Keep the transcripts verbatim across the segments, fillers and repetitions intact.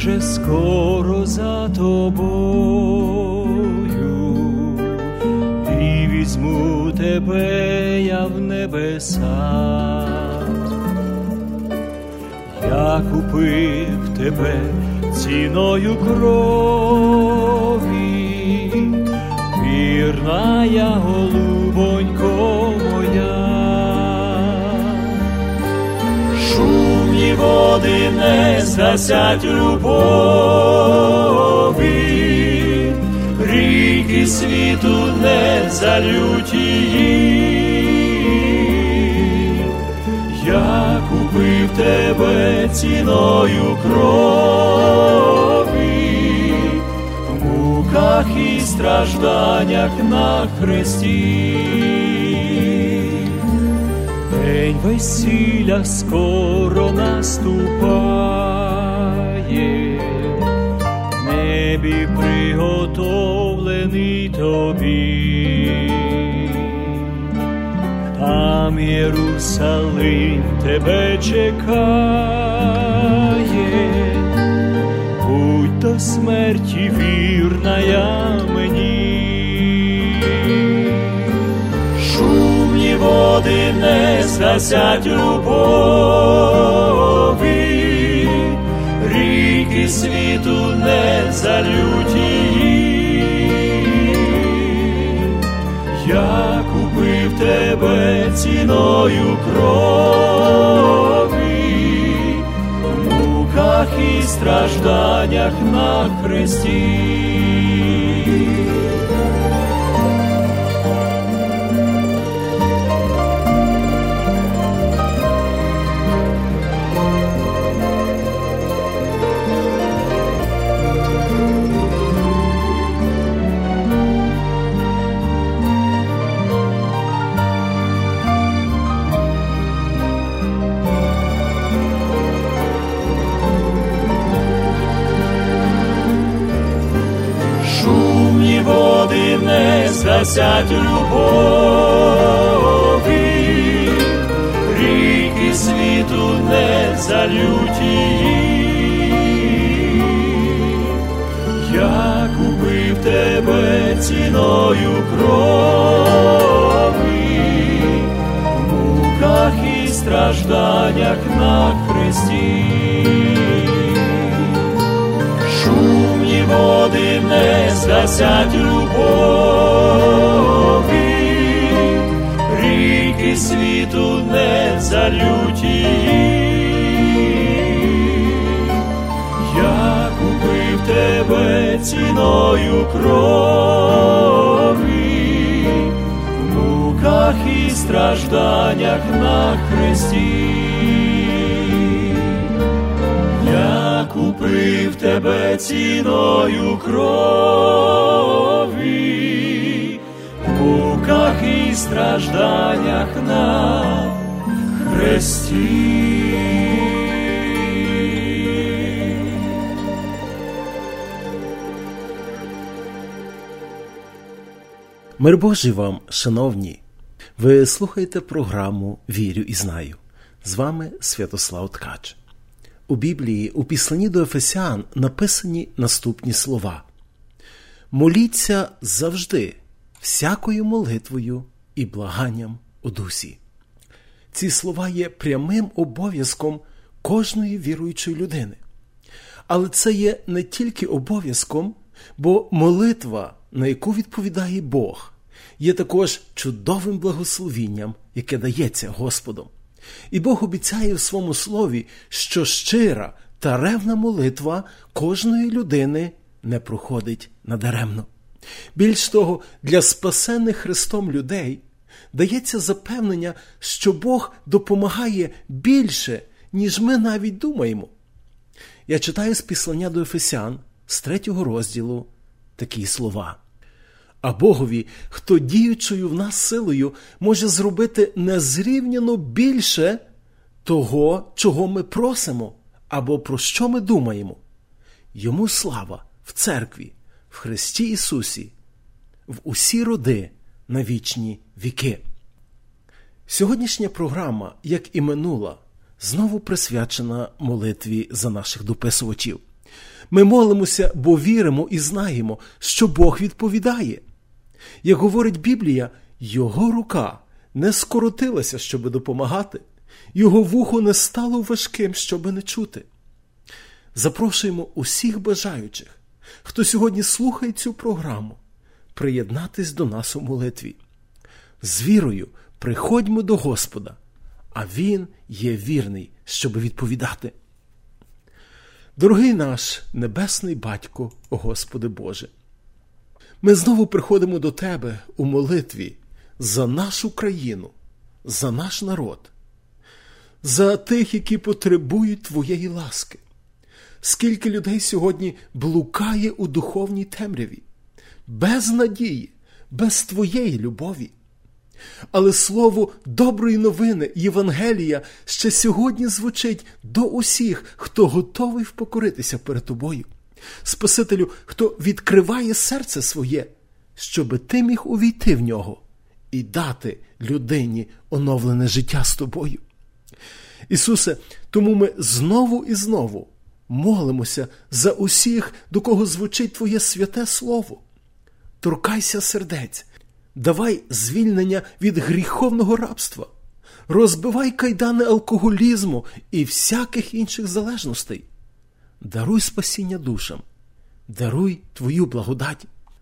вже скоро за тобою, і візьму тебе я в небеса. Я купив тебе ціною крові, вірна я, голубонько моя. Шумні води не згасять любові, ріки світу не залють її. Я купив тебе ціною крові, в муках і стражданнях на хресті. День весілля скоро наступає, в небі приготовлений тобі. Там Єрусалим тебе чекає, будь до смерті вірна я мені. Шумні води не згасять любові, ріки світу не залють її. Я купив тебе ціною крові, в муках і стражданнях на хресті. Не згасять любові, ріки світу не залють її. Я купив тебе ціною крові, в муках і стражданнях на хресті. Шумні води не згасять любові, ріки світу не залють її. Я купив тебе ціною крові, в муках і стражданнях на хресті. Я купив тебе ціною крові, в муках і стражданнях на хресті. Мир Божий вам, шановні! Ви слухаєте програму «Вірю і знаю». З вами Святослав Ткач. У Біблії, у Післанні до Ефесян написані наступні слова. «Моліться завжди, всякою молитвою і благанням у дусі». Ці слова є прямим обов'язком кожної віруючої людини. Але це є не тільки обов'язком, бо молитва, на яку відповідає Бог, є також чудовим благословінням, яке дається Господом. І Бог обіцяє в своєму слові, що щира та ревна молитва кожної людини не проходить надаремно. Більш того, для спасених Христом людей дається запевнення, що Бог допомагає більше, ніж ми навіть думаємо. Я читаю з Післання до Ефесян, з третього розділу, такі слова. А Богові, хто діючою в нас силою може зробити незрівняно більше того, чого ми просимо, або про що ми думаємо. Йому слава в церкві, в Христі Ісусі, в усі роди на вічні віки. Сьогоднішня програма, як і минула, знову присвячена молитві за наших дописувачів. Ми молимося, бо віримо і знаємо, що Бог відповідає. Як говорить Біблія, Його рука не скоротилася, щоб допомагати, Його вухо не стало важким, щоб не чути. Запрошуємо усіх бажаючих, хто сьогодні слухає цю програму, приєднатись до нас у молитві. З вірою приходьмо до Господа, а Він є вірний, щоб відповідати. Дорогий наш Небесний Батько, Господи Боже, ми знову приходимо до Тебе у молитві за нашу країну, за наш народ, за тих, які потребують Твоєї ласки. Скільки людей сьогодні блукає у духовній темряві, без надії, без Твоєї любові. Але слово доброї новини, Євангелія, ще сьогодні звучить до усіх, хто готовий впокоритися перед Тобою. Спасителю, хто відкриває серце своє, щоби ти міг увійти в нього і дати людині оновлене життя з Тобою. Ісусе, тому ми знову і знову молимося за усіх, до кого звучить Твоє святе Слово. Торкайся сердець, давай звільнення від гріховного рабства, розбивай кайдани алкоголізму і всяких інших залежностей. Даруй спасіння душам, даруй Твою благодать.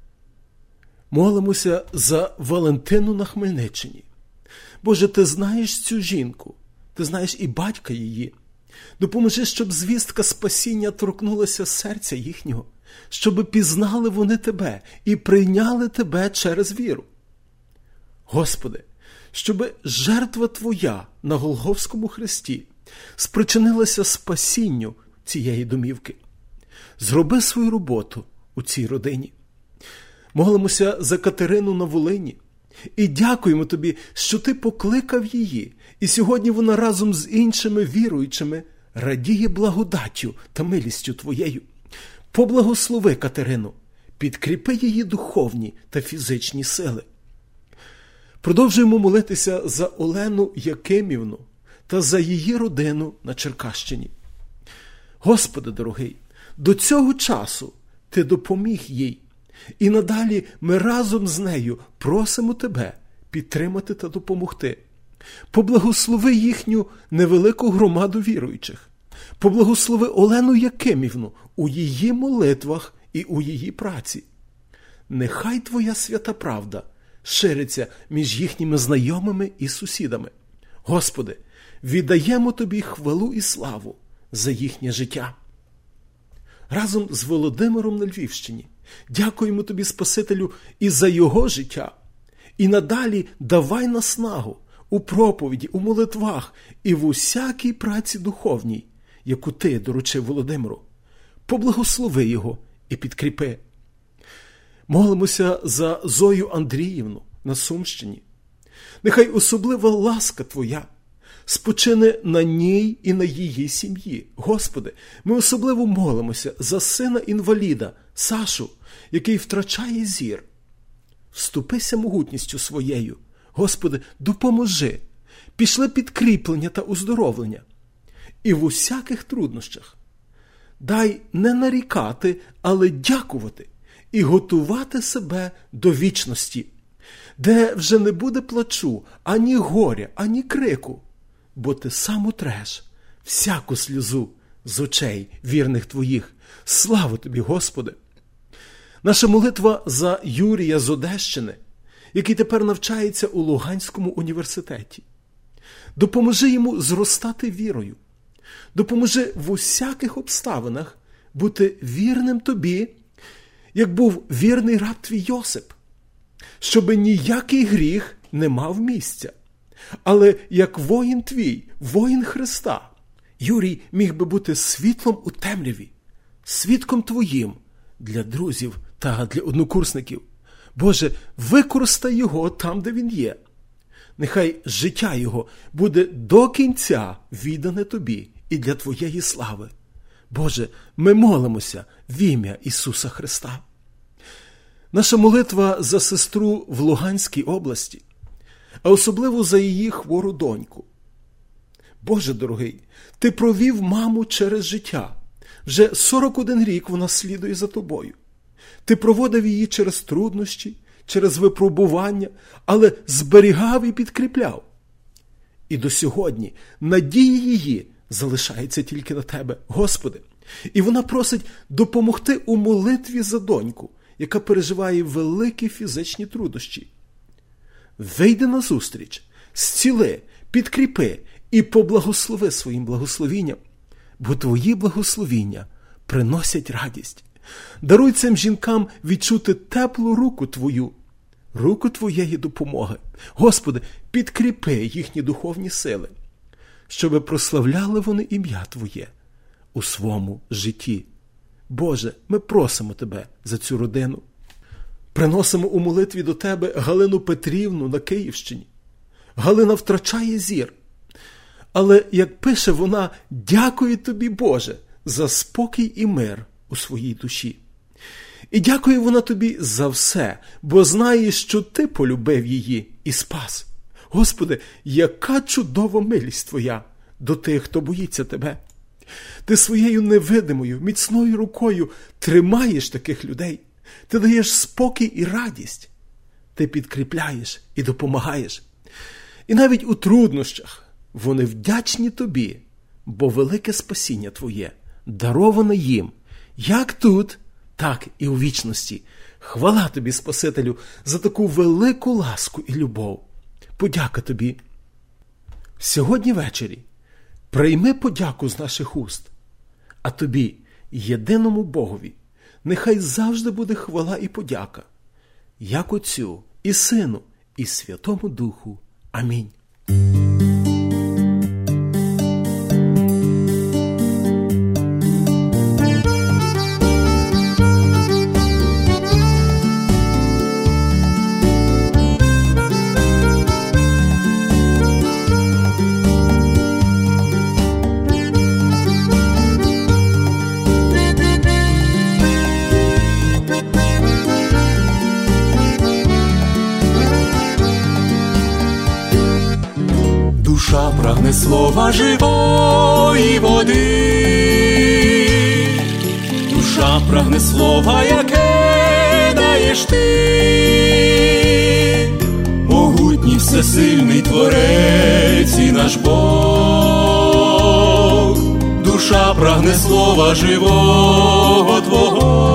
Молимося за Валентину на Хмельниччині. Боже, Ти знаєш цю жінку, Ти знаєш і батька її. Допоможи, щоб звістка спасіння торкнулася серця їхнього, щоб пізнали вони Тебе і прийняли Тебе через віру. Господи, щоб жертва Твоя на Голгофському хресті спричинилася спасінню цієї домівки. Зроби свою роботу у цій родині. Молимося за Катерину на Волині і дякуємо Тобі, що Ти покликав її, і сьогодні вона разом з іншими віруючими радіє благодаттю та милістю Твоєю. Поблагослови Катерину, підкріпи її духовні та фізичні сили. Продовжуємо молитися за Олену Якимівну та за її родину на Черкащині. Господи дорогий, до цього часу Ти допоміг їй, і надалі ми разом з нею просимо Тебе підтримати та допомогти. Поблагослови їхню невелику громаду віруючих. Поблагослови Олену Якимівну у її молитвах і у її праці. Нехай Твоя свята правда шириться між їхніми знайомими і сусідами. Господи, віддаємо Тобі хвалу і славу за їхнє життя. Разом з Володимиром на Львівщині дякуємо Тобі, Спасителю, і за його життя. І надалі давай наснагу у проповіді, у молитвах і в усякій праці духовній, яку Ти доручив Володимиру. Поблагослови його і підкріпи. Молимося за Зою Андріївну на Сумщині. Нехай особлива ласка Твоя спочине на ній і на її сім'ї. Господи, ми особливо молимося за сина-інваліда Сашу, який втрачає зір. Вступися могутністю своєю. Господи, допоможи. Пішли підкріплення та оздоровлення. І в усяких труднощах дай не нарікати, але дякувати і готувати себе до вічності, де вже не буде плачу, ані горя, ані крику, бо Ти сам утреш всяку сльозу з очей вірних Твоїх. Слава Тобі, Господи! Наша молитва за Юрія з Одещини, який тепер навчається у Луганському університеті. Допоможи йому зростати вірою. Допоможи в усяких обставинах бути вірним Тобі, як був вірний раб Твій Йосип, щоби ніякий гріх не мав місця. Але як воїн Твій, воїн Христа, Юрій міг би бути світлом у темряві, свідком Твоїм для друзів та для однокурсників. Боже, використай його там, де він є. Нехай життя його буде до кінця віддане Тобі і для Твоєї слави. Боже, ми молимося в ім'я Ісуса Христа. Наша молитва за сестру в Луганській області, а особливо за її хвору доньку. Боже дорогий, Ти провів маму через життя, Вже сорок один рік вона слідує за тобою. Ти проводив її через труднощі, через випробування, але зберігав і підкріпляв. І до сьогодні надія її залишається тільки на тебе, Господи. І вона просить допомогти у молитві за доньку, яка переживає великі фізичні труднощі. Вийди назустріч, зціли, підкріпи і поблагослови своїм благословінням, бо твої благословіння приносять радість. Даруй цим жінкам відчути теплу руку Твою, руку Твоєї допомоги. Господи, підкріпи їхні духовні сили, щоби прославляли вони ім'я Твоє у своєму житті. Боже, ми просимо Тебе за цю родину. Приносимо у молитві до Тебе Галину Петрівну на Київщині. Галина втрачає зір. Але, як пише вона, дякую Тобі, Боже, за спокій і мир у своїй душі. І дякує вона Тобі за все, бо знає, що Ти полюбив її і спас. Господи, яка чудова милість Твоя до тих, хто боїться Тебе. Ти своєю невидимою, міцною рукою тримаєш таких людей. Ти даєш спокій і радість. Ти підкріпляєш і допомагаєш. І навіть у труднощах вони вдячні Тобі, бо велике спасіння Твоє дароване їм, як тут, так і у вічності. Хвала Тобі, Спасителю, за таку велику ласку і любов. Подяка Тобі. Сьогодні ввечері прийми подяку з наших уст, а Тобі, єдиному Богові, нехай завжди буде хвала і подяка, як Отцю, і Сину, і Святому Духу. Амінь. Душа прагне слова живої води, душа прагне слова, яке даєш ти, могутній всесильний Творець і наш Бог. Душа прагне слова живого Твого,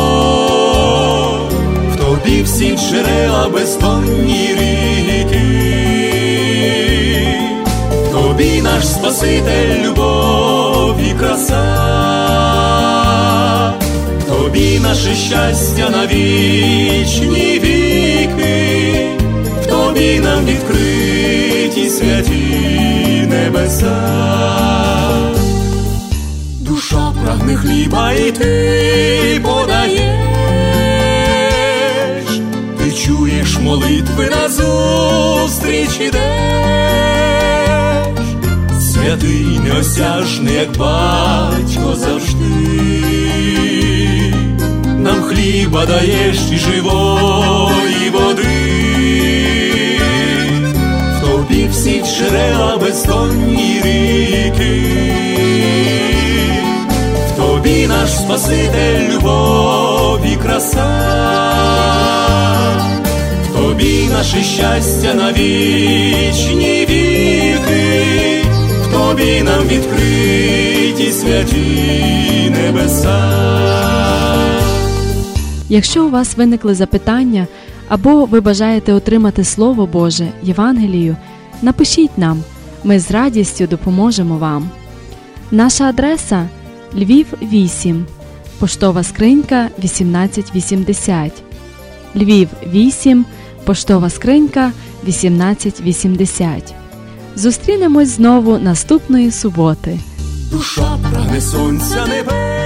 в Тобі всі джерела бездонні ріки. Тобі наш Спаситель, любов і краса, Тобі наше щастя на вічні віки, в Тобі нам відкриті святі небеса. Душа прагне хліба, і Ти подаєш, Ти чуєш молитви, назустріч ідеш. Святий, неосяжний, як батько завжди, нам хліба даєш і живої води, в Тобі всі джерела бездонні ріки, в Тобі наш Спаситель, любов і краса, в Тобі наше щастя на вічні віки, Тобі нам відкриті святі небеса. Якщо у вас виникли запитання, або ви бажаєте отримати Слово Боже, Євангелію, напишіть нам, ми з радістю допоможемо вам. Наша адреса – Львів, вісім, поштова скринька вісімнадцять вісімдесят. Львів, вісім, поштова скринька вісімнадцять вісімдесят. Зустрінемось знову наступної суботи. Душа прагне сонця небес,